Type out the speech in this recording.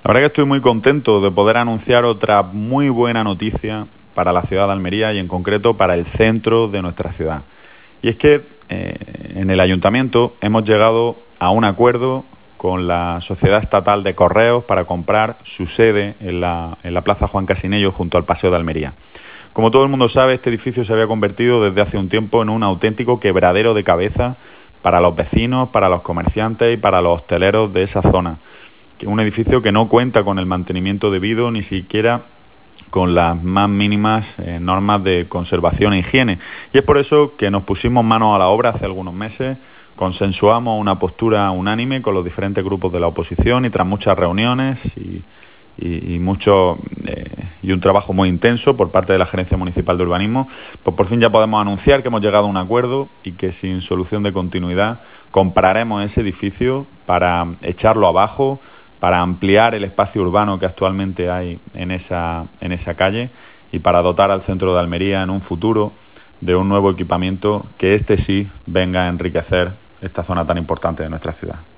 verdad que estoy muy contento de poder anunciar otra muy buena noticia para la ciudad de Almería y en concreto para el centro de nuestra ciudad. Y es que en el ayuntamiento hemos llegado a un acuerdo con la Sociedad Estatal de Correos para comprar su sede en la Plaza Juan Casinello junto al Paseo de Almería. Como todo el mundo sabe, este edificio se había convertido desde hace un tiempo en un auténtico quebradero de cabeza para los vecinos, para los comerciantes y para los hosteleros de esa zona. Un edificio que no cuenta con el mantenimiento debido, ni siquiera con las más mínimas normas de conservación e higiene. Y es por eso que nos pusimos manos a la obra hace algunos meses, consensuamos una postura unánime con los diferentes grupos de la oposición y tras muchas reuniones y un trabajo muy intenso por parte de la Gerencia Municipal de Urbanismo, pues por fin ya podemos anunciar que hemos llegado a un acuerdo y que sin solución de continuidad compraremos ese edificio para echarlo abajo, para ampliar el espacio urbano que actualmente hay en esa calle y para dotar al centro de Almería en un futuro de un nuevo equipamiento que sí venga a enriquecer esta zona tan importante de nuestra ciudad.